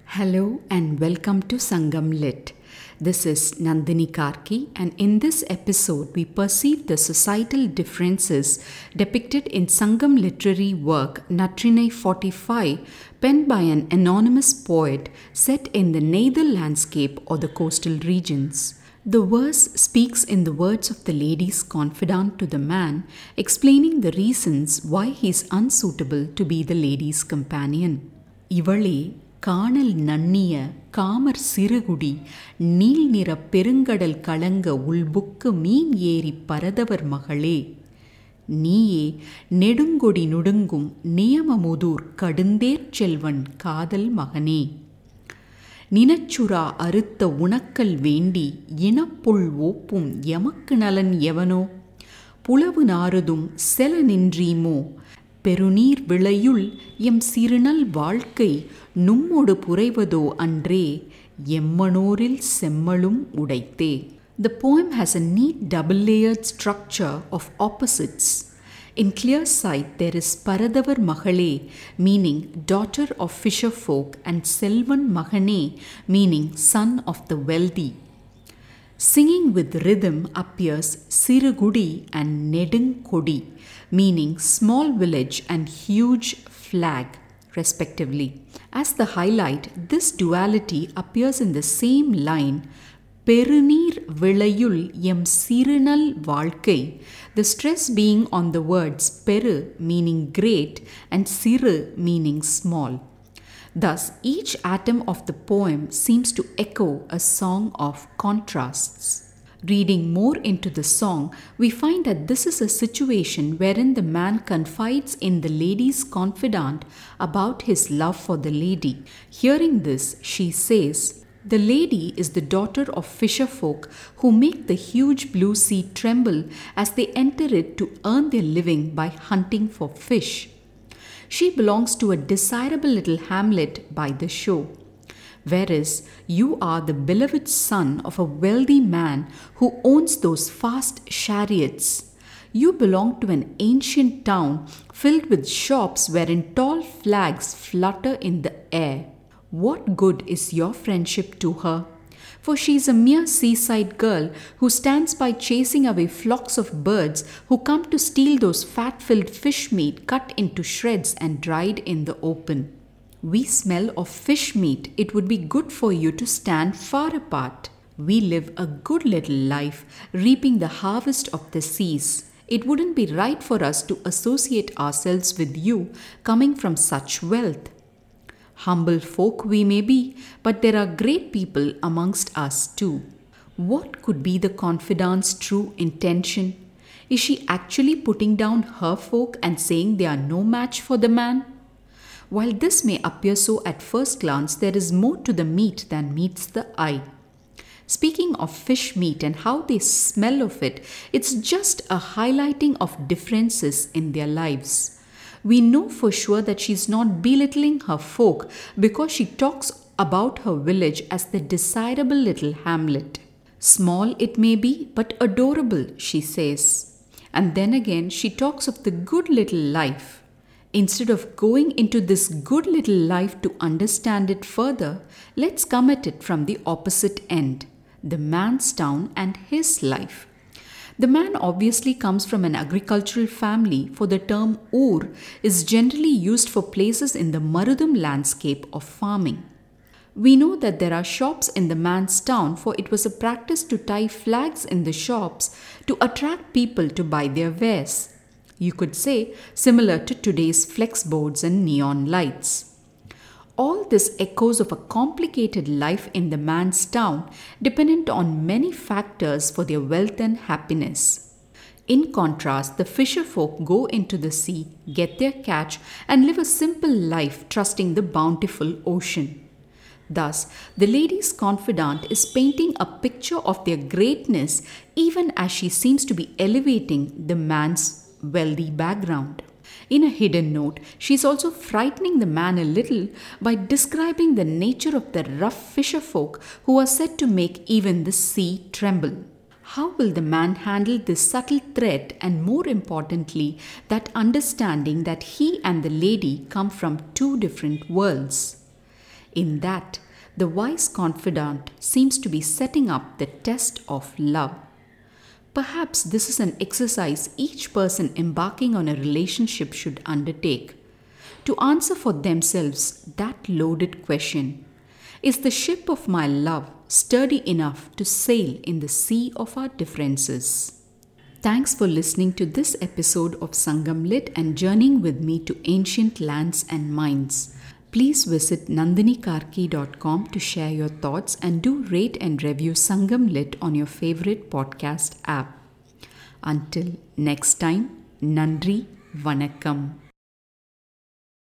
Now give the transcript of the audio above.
Hello and welcome to Sangam Lit. This is Nandini Karki, and in this episode, we perceive the societal differences depicted in Sangam literary work Natrinai 45, penned by an anonymous poet set in the Neithal landscape or the coastal regions. The verse speaks in the words of the lady's confidant to the man, explaining the reasons why he is unsuitable to be the lady's companion. இவளே காணல் நன்னிய காமர் சிறுகுடி Neil நிற பெருங்கடல் கலங்க உள்புக்கு மீன் ஏறி பரதவர் மகளே, நீயே நெடுங்கொடி நுடுங்கும் நியமமுதூர் கடுந்தேர்ச் செல்வன் காதல் மகனே, நினச்சுரா அறுத்த உணக்கல் வேண்டி இனப்புள் ஓப்பும் எமக்கு நலன் எவனோ, புலவு நாறுதும் செல நின்றீமோ, பெருநீர் விளையுள் எம் சிறுநல் வாழ்க்கை நும்மொடு புரைவதோ அன்றே, எம்மனோரில் செம்மலும் உடைத்தே. The poem has a neat double-layered structure of opposites. In clear sight there is Paradavar Mahale, meaning daughter of fisher folk, and Selvan Mahane, meaning son of the wealthy. Singing with rhythm appears Sirugudi and Nedungkodi, meaning small village and huge flag, respectively. As the highlight, this duality appears in the same line, Perunir Vilayul Yem Sirunal Valkai, the stress being on the words Peru meaning great and Siru meaning small. Thus, each atom of the poem seems to echo a song of contrasts. Reading more into the song, we find that this is a situation wherein the man confides in the lady's confidant about his love for the lady. Hearing this, she says, "The lady is the daughter of fisher folk who make the huge blue sea tremble as they enter it to earn their living by hunting for fish. She belongs to a desirable little hamlet by the shore, whereas you are the beloved son of a wealthy man who owns those fast chariots. You belong to an ancient town filled with shops wherein tall flags flutter in the air. What good is your friendship to her? For she is a mere seaside girl who stands by chasing away flocks of birds who come to steal those fat-filled fish meat cut into shreds and dried in the open. We smell of fish meat. It would be good for you to stand far apart. We live a good little life, reaping the harvest of the seas. It wouldn't be right for us to associate ourselves with you coming from such wealth. Humble folk we may be, but there are great people amongst us too." What could be the confidant's true intention? Is she actually putting down her folk and saying they are no match for the man? While this may appear so at first glance, there is more to the meat than meets the eye. Speaking of fish meat and how they smell of it, it's just a highlighting of differences in their lives. We know for sure that she's not belittling her folk because she talks about her village as the desirable little hamlet. Small it may be, but adorable, she says. And then again, she talks of the good little life. Instead of going into this good little life to understand it further, let's come at it from the opposite end, the man's town and his life. The man obviously comes from an agricultural family, for the term Ur is generally used for places in the Marudam landscape of farming. We know that there are shops in the man's town, for it was a practice to tie flags in the shops to attract people to buy their wares. You could say similar to today's flex boards and neon lights. All this echoes of a complicated life in the man's town, dependent on many factors for their wealth and happiness. In contrast, the fisher folk go into the sea, get their catch, and live a simple life trusting the bountiful ocean. Thus, the lady's confidant is painting a picture of their greatness even as she seems to be elevating the man's wealthy background. In a hidden note, she is also frightening the man a little by describing the nature of the rough fisher folk who are said to make even the sea tremble. How will the man handle this subtle threat, and more importantly, that understanding that he and the lady come from two different worlds? In that, the wise confidant seems to be setting up the test of love. Perhaps this is an exercise each person embarking on a relationship should undertake to answer for themselves that loaded question: is the ship of my love sturdy enough to sail in the sea of our differences? Thanks for listening to this episode of Sangam Lit and journeying with me to ancient lands and minds. Please visit nandinikarki.com to share your thoughts and do rate and review Sangam Lit on your favorite podcast app. Until next time, Nandri Vanakkam.